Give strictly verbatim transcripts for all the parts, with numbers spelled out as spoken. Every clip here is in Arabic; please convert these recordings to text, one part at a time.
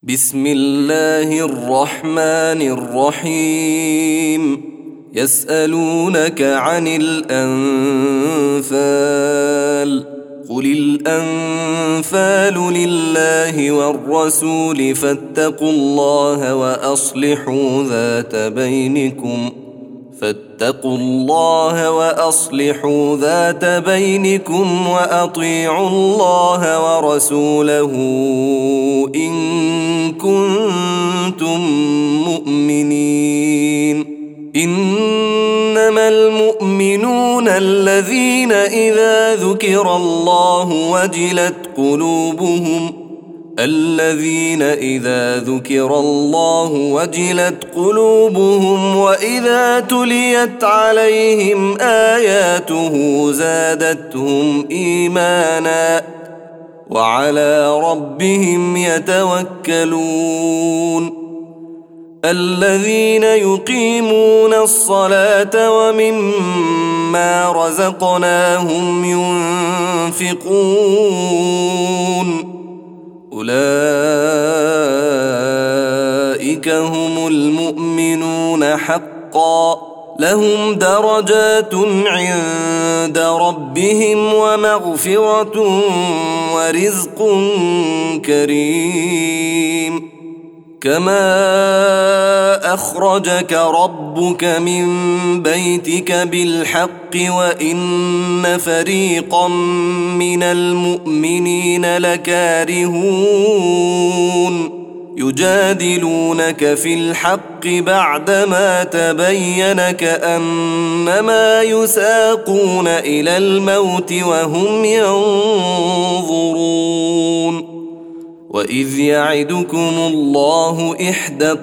بسم الله الرحمن الرحيم يسألونك عن الأنفال قل الأنفال لله والرسول فاتقوا الله وأصلحوا ذات بينكم فاتقوا الله وأصلحوا ذات بينكم وأطيعوا الله ورسوله إن كنتم مؤمنين إنما المؤمنون الذين إذا ذكر الله وجلت قلوبهم الذين إذا ذكر الله وجلت قلوبهم وإذا تليت عليهم آياته زادتهم إيمانا وعلى ربهم يتوكلون الذين يقيمون الصلاة ومما رزقناهم ينفقون أولئك هم المؤمنون حقا لهم درجات عند ربهم ومغفرة ورزق كريم كما أخرجك ربك من بيتك بالحق وإن فريقا من المؤمنين لكارهون يجادلونك في الحق بعدما تبين كأنما يساقون إلى الموت وهم ينظرون وإذ يعدكم الله إحدى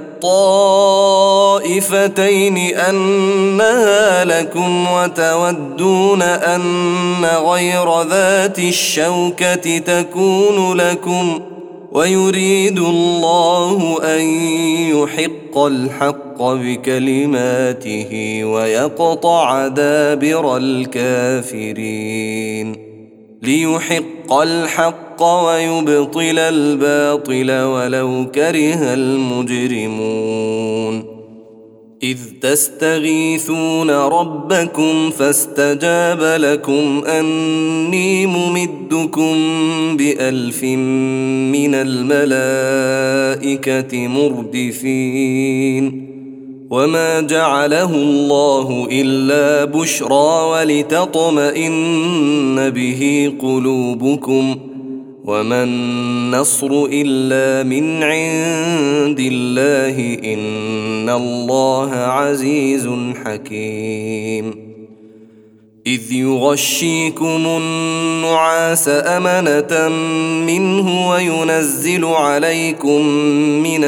الطائفتين أنها لكم وتودون أن غير ذات الشوكة تكون لكم ويريد الله أن يحق الحق بكلماته ويقطع دابر الكافرين ليحق الحق ويبطل الباطل ولو كره المجرمون إذ تستغيثون ربكم فاستجاب لكم أني ممدكم بألف من الملائكة مردفين وما جعله الله إلا بشرى ولتطمئن به قلوبكم وما النصر إلا من عند الله إن الله عزيز حكيم إذ يغشيكم النعاس أمنة منه وينزل عليكم من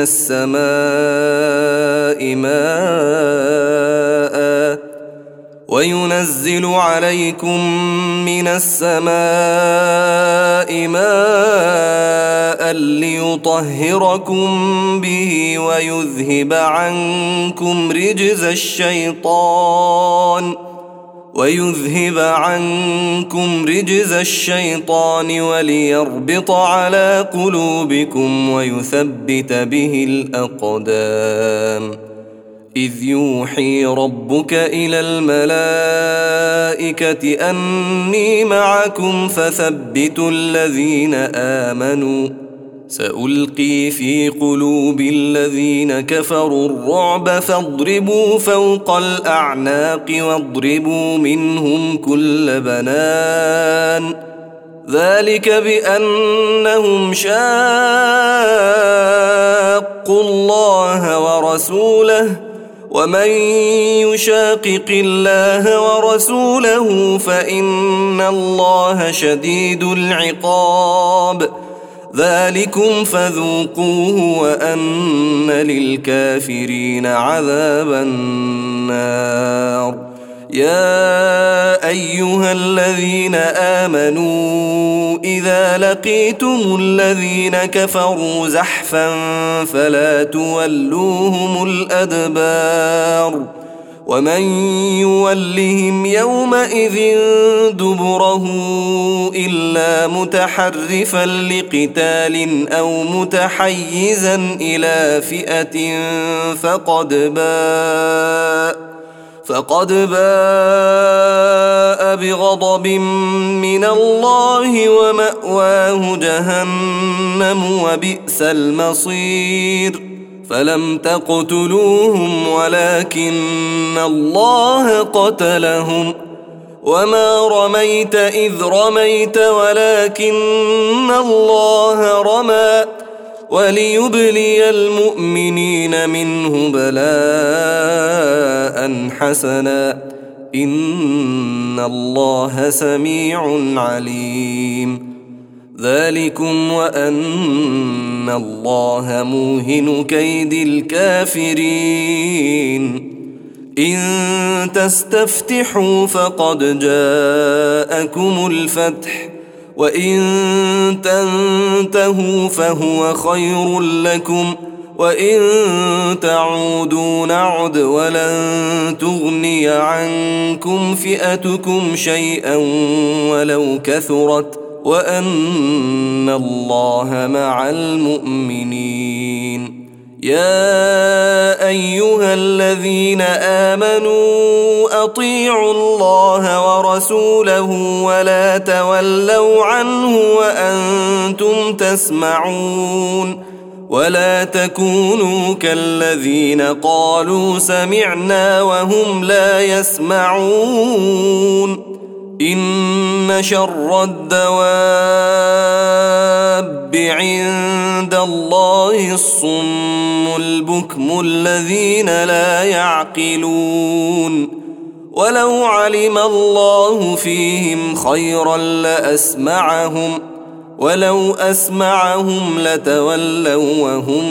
السماء ماء وينزل عليكم من السماء ماء ليطهركم به ويذهب عنكم رجز الشيطان ويذهب عنكم رجز الشيطان وليربط على قلوبكم ويثبت به الأقدام إذ يوحي ربك إلى الملائكة أني معكم فثبتوا الذين آمنوا سألقي في قلوب الذين كفروا الرعب فاضربوا فوق الأعناق واضربوا منهم كل بنان ذلك بأنهم شاقوا الله ورسوله ومن يشاقق الله ورسوله فإن الله شديد العقاب ذلكم فذوقوه وأن للكافرين عذاب النار يا أيها الذين آمنوا إذا لقيتم الذين كفروا زحفا فلا تولوهم الأدبار ومن يولهم يومئذ دبره إلا متحرفا لقتال أو متحيزا إلى فئة فقد باء فقد باء بغضب من الله ومأواه جهنم وبئس المصير فلم تقتلوهم ولكن الله قتلهم وما رميت إذ رميت ولكن الله رمى وليبلي المؤمنين منه بلاء حسنا إن الله سميع عليم ذلكم وأن الله موهن كيد الكافرين إن تستفتحوا فقد جاءكم الفتح وإن تنتهوا فهو خير لكم وإن تعودوا نعد ولن تغني عنكم فئتكم شيئا ولو كثرت وأن الله مع المؤمنين يا أيها الذين آمنوا أطيعوا الله ورسوله ولا تولوا عنه وأنتم تسمعون ولا تكونوا كالذين قالوا سمعنا وهم لا يسمعون إن شر الدواب عند الله الصم البكم الذين لا يعقلون ولو علم الله فيهم خيرا لأسمعهم ولو أسمعهم لتولوا وهم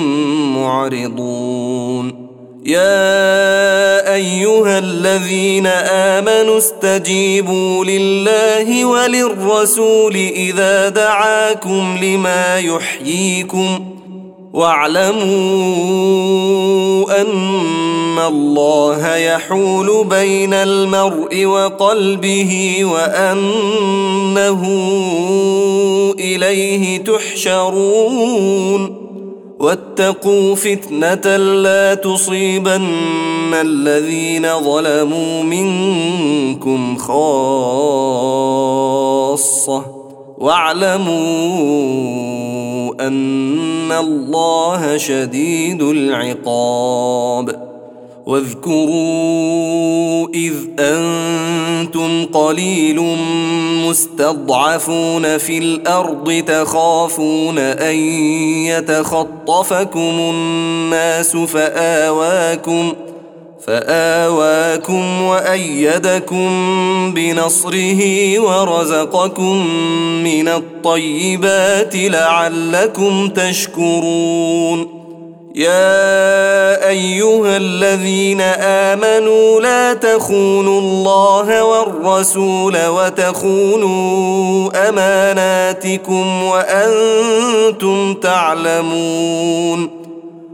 معرضون يا أيها الذين آمنوا استجيبوا لله وللرسول إذا دعاكم لما يحييكم واعلموا أن الله يحول بين المرء وقلبه وأنه إليه تحشرون واتقوا فتنة لا تصيبن الذين ظلموا منكم خاصة واعلموا أن الله شديد العقاب واذكروا إذ أنتم قليل مستضعفون في الأرض تخافون أن يتخطفكم الناس فآواكم فآواكم وأيدكم بنصره ورزقكم من الطيبات لعلكم تشكرون يا أيها الذين آمنوا لا تخونوا الله والرسول وتخونوا أماناتكم وأنتم تعلمون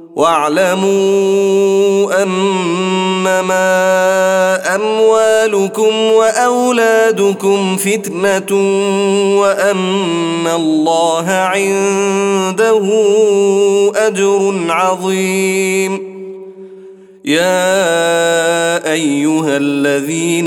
واعلموا أنما أموالكم وأولادكم فتنة وأن الله عنده أجر عظيم يا أيها الذين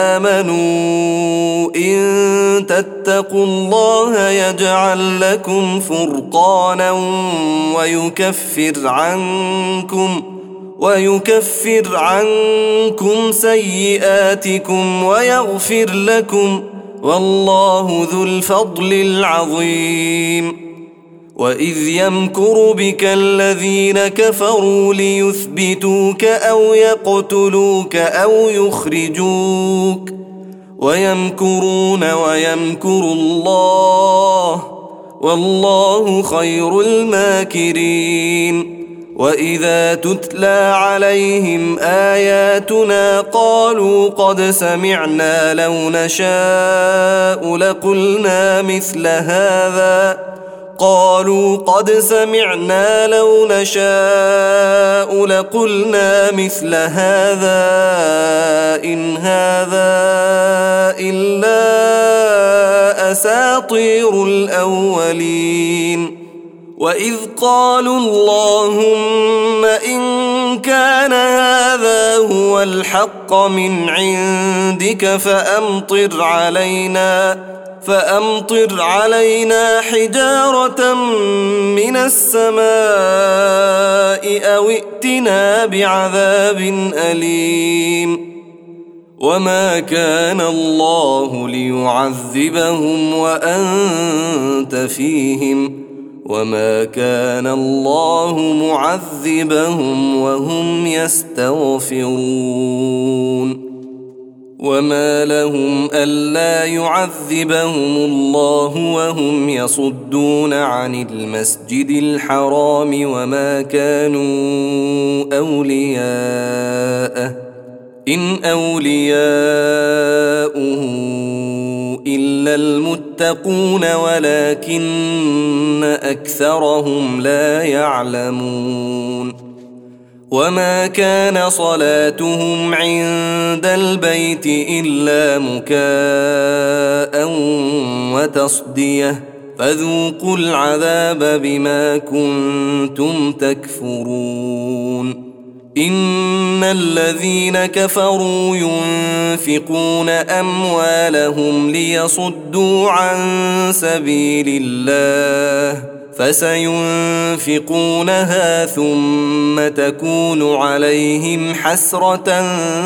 آمنوا إن تتقوا الله يجعل لكم فرقانا ويكفر عنكم ويكفر عنكم سيئاتكم ويغفر لكم والله ذو الفضل العظيم وإذ يمكر بك الذين كفروا ليثبتوك أو يقتلوك أو يخرجوك ويمكرون ويمكر الله والله خير الماكرين وإذا تتلى عليهم آياتنا قالوا قد سمعنا لو نشاء لقلنا مثل هذا قالوا قد سمعنا لو نشاء لقلنا مثل هذا إن هذا إلا أساطير الأولين وإذ قالوا اللهم إن كان هذا هو الحق من عندك فأمطر علينا فأمطر علينا حجارة من السماء أو ائتنا بعذاب أليم وما كان الله ليعذبهم وأنت فيهم وما كان الله معذبهم وهم يستغفرون وما لهم ألا يعذبهم الله وهم يصدون عن المسجد الحرام وما كانوا أولياءه إن أولياؤه إلا المتقون ولكن أكثرهم لا يعلمون وما كان صلاتهم عند البيت إلا مكاء وتصدية فذوقوا العذاب بما كنتم تكفرون إن الذين كفروا ينفقون أموالهم ليصدوا عن سبيل الله فسينفقونها ثم تكون عليهم حسرة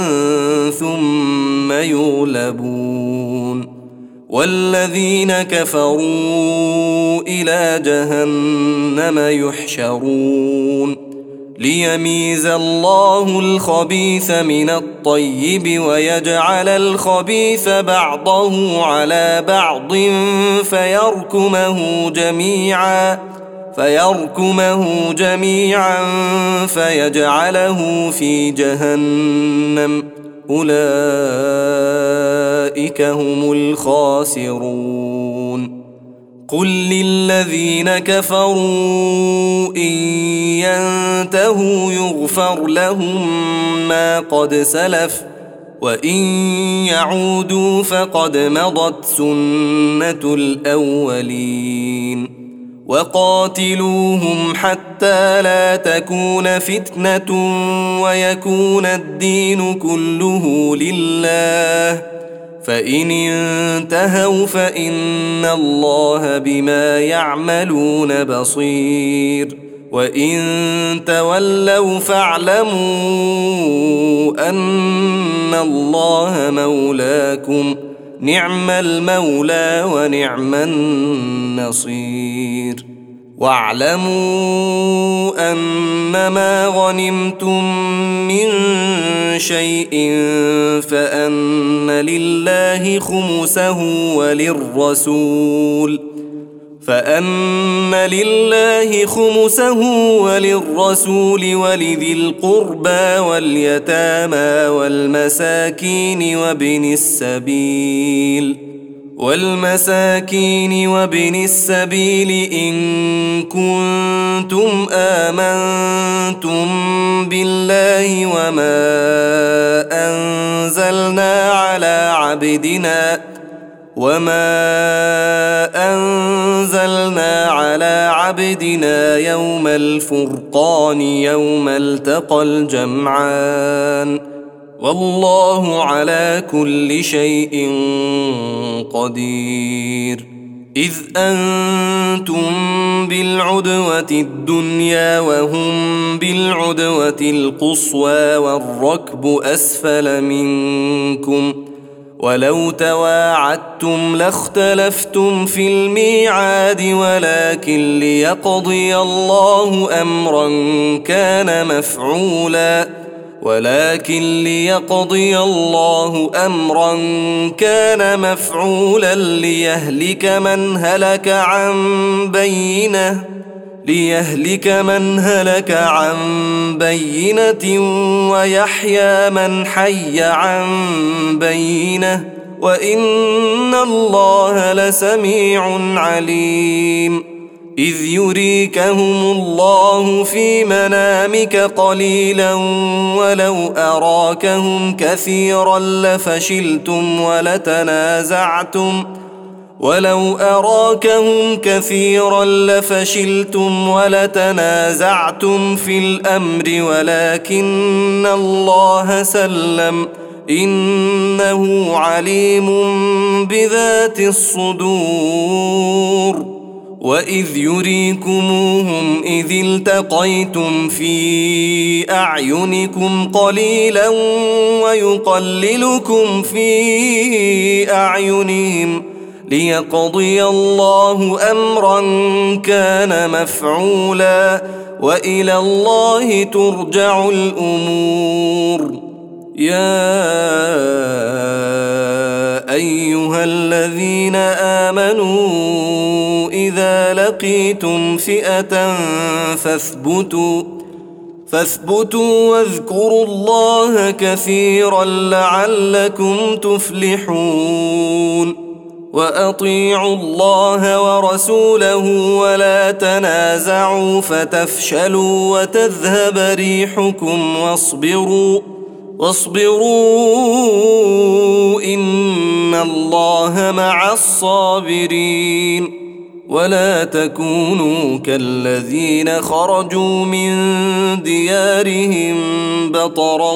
ثم يغلبون والذين كفروا إلى جهنم يحشرون ليميز الله الخبيث من الطيب ويجعل الخبيث بعضه على بعض فيركمه جميعا فيركمه جميعا فيجعله في جهنم أولئك هم الخاسرون قل للذين كفروا إن ينتهوا يغفر لهم ما قد سلف وإن يعودوا فقد مضت سنة الأولين وقاتلوهم حتى لا تكون فتنة ويكون الدين كله لله فإن انتهوا فإن الله بما يعملون بصير وإن تولوا فاعلموا أن الله مولاكم نعم المولى ونعم النصير واعلموا أنما غنمتم من شيء فأن لله خمسه وللرسول فأن لله خمسه وللرسول ولذي القربى واليتامى والمساكين وابن السبيل والمساكين وابن السبيل إن كنتم آمنتم بالله وما أنزلنا على عبدنا وما أنزلنا على عبدنا يوم الفرقان يوم التقى الجمعان والله على كل شيء قدير إذ أنتم بالعدوة الدنيا وهم بالعدوة القصوى والركب أسفل منكم ولو تواعدتم لاختلفتم في الميعاد ولكن ليقضي الله أمرا كان مفعولا ولكن ليقضي الله أمرا كان مفعولا ليهلك من هلك عن بينه ليهلك من هلك عن بينة ويحيى من حي عن بينة وإن الله لسميع عليم إذ يريكهم الله في منامك قليلا ولو أراكهم كثيرا لفشلتم ولتنازعتم ولو أراكهم كثيرا لفشلتم ولتنازعتم في الأمر ولكن الله سلم إنه عليم بذات الصدور وإذ يريكموهم إذ التقيتم في أعينكم قليلا ويقللكم في أعينهم ليقضي الله أمرا كان مفعولا وإلى الله ترجع الأمور. يا أيها الذين آمنوا إذا لقيتم فئة فاثبتوا فاثبتوا واذكروا الله كثيرا لعلكم تفلحون. وأطيعوا الله ورسوله ولا تنازعوا فتفشلوا وتذهب ريحكم واصبروا واصبروا إن الله مع الصابرين. ولا تكونوا كالذين خرجوا من ديارهم بطرا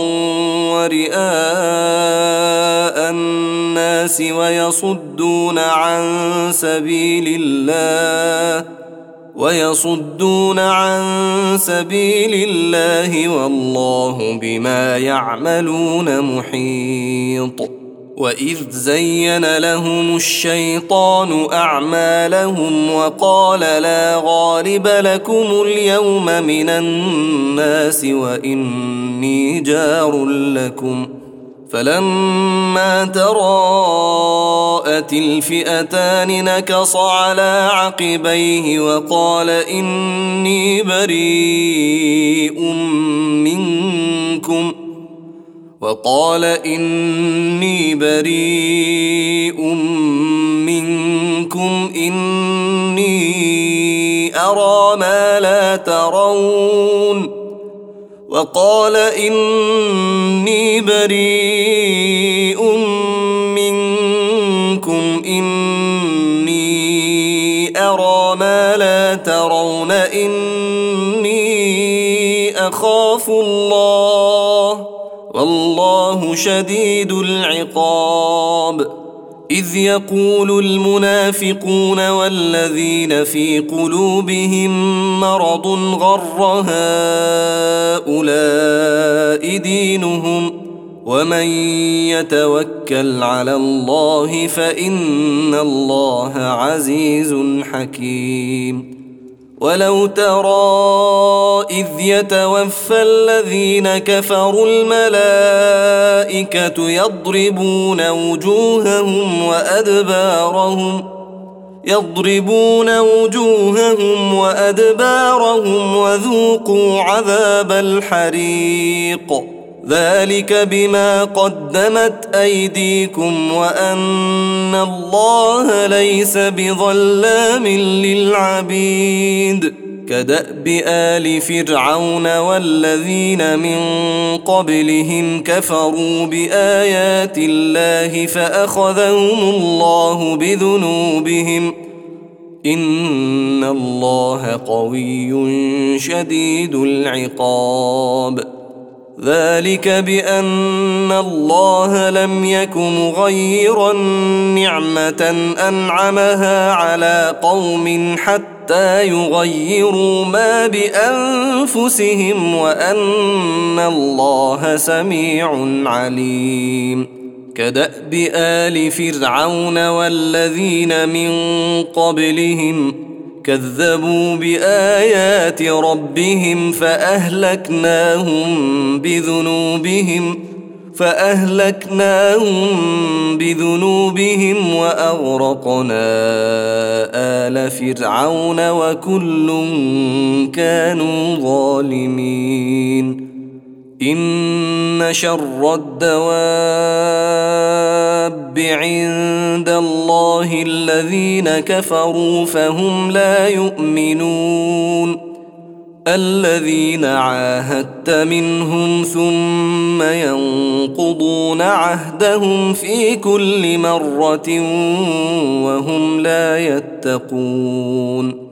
ورئاء الناس ويصدون عن سبيل الله ويصدون عن سبيل الله والله بما يعملون محيط. وإذ زين لهم الشيطان أعمالهم وقال لا غالب لكم اليوم من الناس وإني جار لكم فلما تراءت الفئتان نكص على عقبيه وقال إني بريء منكم وقال إني بريء منكم إني أرى ما لا ترون وقال إني بريء منكم إني أرى ما لا ترون إني أخاف الله والله شديد العقاب. إذ يقول المنافقون والذين في قلوبهم مرض غر هؤلاء دينهم ومن يتوكل على الله فإن الله عزيز حكيم. ولو ترى إذ يتوفى الذين كفروا الملائكة يضربون وجوههم وأدبارهم يضربون وجوههم وأدبارهم وذوقوا عذاب الحريق ذلك بما قدمت أيديكم وأن الله ليس بظلام للعبيد. كدأب آل فرعون والذين من قبلهم كفروا بآيات الله فأخذهم الله بذنوبهم إن الله قوي شديد العقاب. ذلك بأن الله لم يك مغيرا نعمة أنعمها على قوم حتى يغيروا ما بأنفسهم وأن الله سميع عليم. كدأب آل فرعون والذين من قبلهم كذبوا بآيات ربهم فأهلكناهم بذنوبهم فأهلكناهم بذنوبهم وأغرقنا آل فرعون وكل كانوا ظالمين. إن شر الدواب عند الله الذين كفروا فهم لا يؤمنون الذين عاهدت منهم ثم ينقضون عهدهم في كل مرة وهم لا يتقون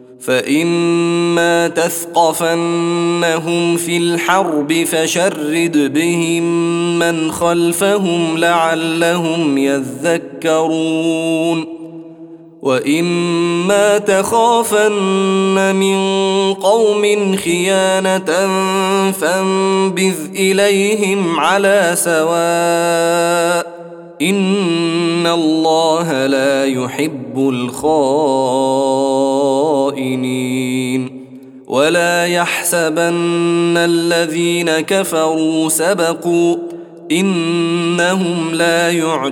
فإما تثقفنهم في الحرب فشرد بهم من خلفهم لعلهم يذكرون وإما تخافن من قوم خيانة فانبذ إليهم على سواء إن الله لا يحب الخائنين ولا يحسبن الذين كفروا سبقوا إنهم لا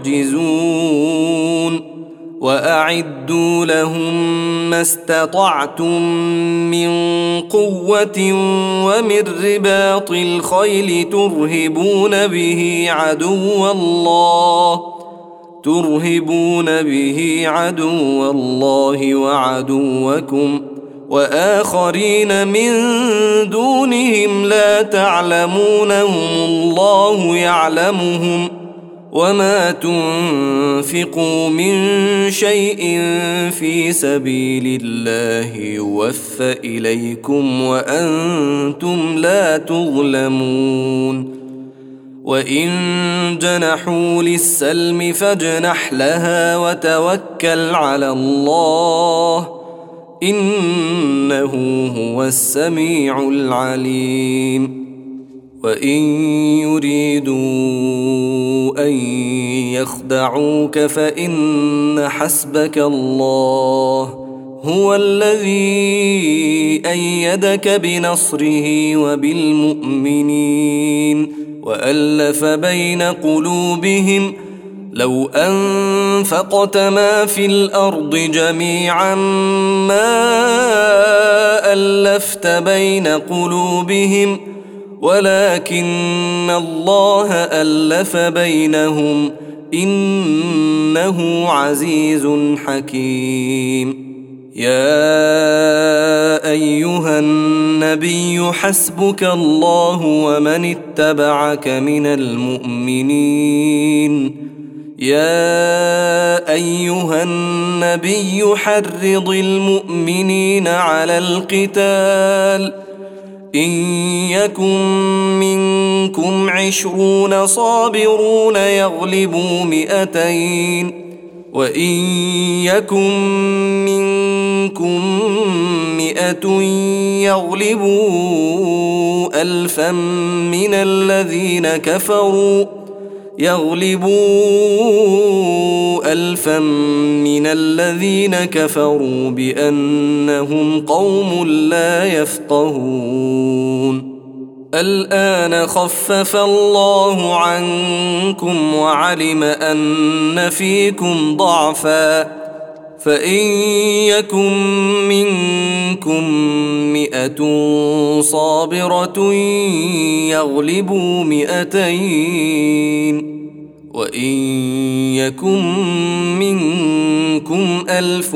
يعجزون وأعدوا لهم ما استطعتم من قوة ومن رباط الخيل ترهبون به عدو الله ترهبون به عدو الله وعدوكم وآخرين من دونهم لا تعلمونهم الله يعلمهم وما تنفقوا من شيء في سبيل الله يوفى إليكم وأنتم لا تظلمون وإن جنحوا للسلم فاجنح لها وتوكل على الله إنه هو السميع العليم وإن يريدوا أن يخدعوك فإن حسبك الله هو الذي أيدك بنصره وبالمؤمنين وألف بين قلوبهم لو أنفقت ما في الأرض جميعا ما ألفت بين قلوبهم ولكن الله ألف بينهم إنه عزيز حكيم يا أيها النبي حسبك الله ومن اتبعك من المؤمنين يا أيها النبي حرض المؤمنين على القتال إن يكن منكم عشرون صابرون يغلبوا مئتين وإن يكن منكم مئة يغلبوا ألفا من الذين كفروا يغلبوا ألفا من الذين كفروا بأنهم قوم لا يفقهون الآن خفف الله عنكم وعلم أن فيكم ضعفا فإن يكن منكم مئة صابرة يغلبوا مئتين وإن يكن منكم ألف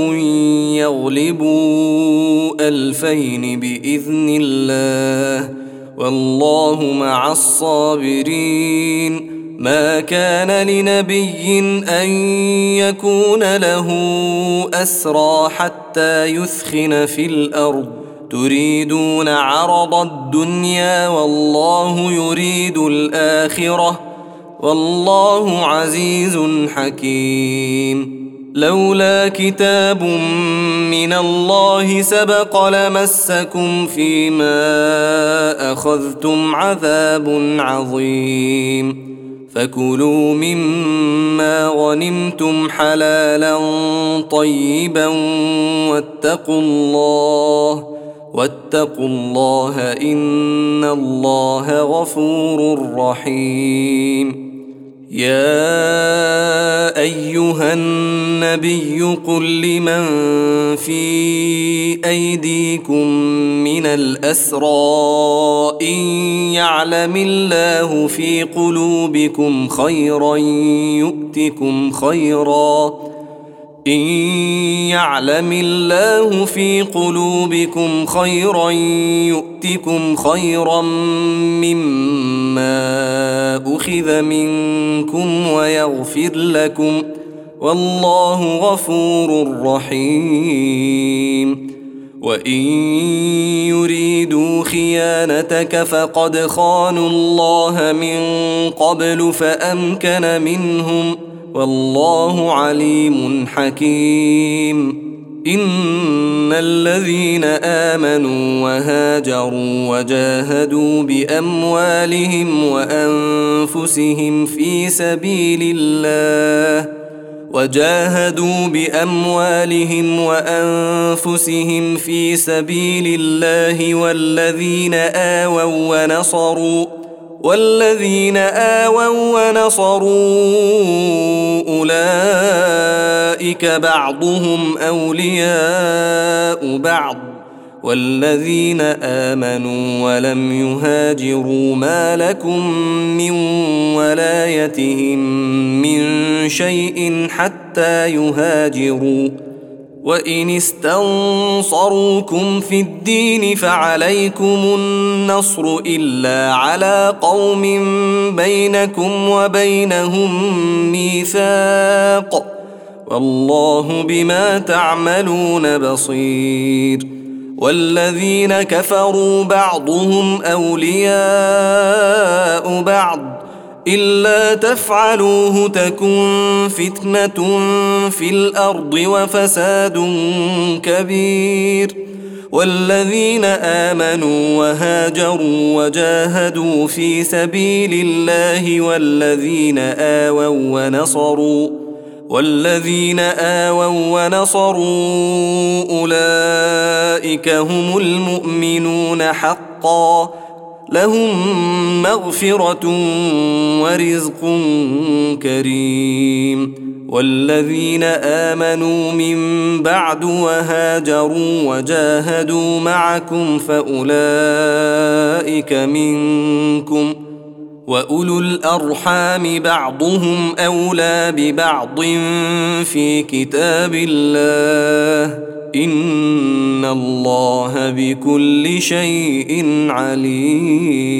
يغلبوا ألفين بإذن الله والله مع الصابرين ما كان لنبي أن يكون له أسرى حتى يثخن في الأرض تريدون عرض الدنيا والله يريد الآخرة والله عزيز حكيم لولا كتاب من الله سبق لمسكم فيما أخذتم عذاب عظيم فكلوا مما غنمتم حلالا طيبا واتقوا الله واتقوا الله إن الله غفور رحيم يا أيها النبي قل لمن في أيديكم من الأسرى إن يعلم الله في قلوبكم خيرا يؤتكم خيرا إن يعلم الله في قلوبكم خيرا يؤتكم خيرا مما أخذ منكم ويغفر لكم والله غفور رحيم. وإن يريدوا خيانتك فقد خانوا الله من قبل فأمكن منهم والله عليم حكيم. إن الذين آمنوا وهاجروا وجاهدوا بأموالهم وأنفسهم في سبيل الله وجاهدوا بأموالهم وأنفسهم في سبيل الله والذين آووا ونصروا والذين آووا ونصروا أولئك بعضهم أولياء بعض والذين آمنوا ولم يهاجروا ما لكم من ولايتهم من شيء حتى يهاجروا وإن استنصروكم في الدين فعليكم النصر إلا على قوم بينكم وبينهم ميثاق والله بما تعملون بصير. والذين كفروا بعضهم أولياء بعض إلا تفعلوه تكن فتنة في الأرض وفساد كبير. والذين آمنوا وهاجروا وجاهدوا في سبيل الله والذين آووا ونصروا والذين آووا ونصروا أولئك هم المؤمنون حقا لهم مغفرة ورزق كريم. والذين آمنوا من بعد وهاجروا وجاهدوا معكم فأولئك منكم وأولو الأرحام بعضهم أولى ببعض في كتاب الله إن الله بكل شيء عليم.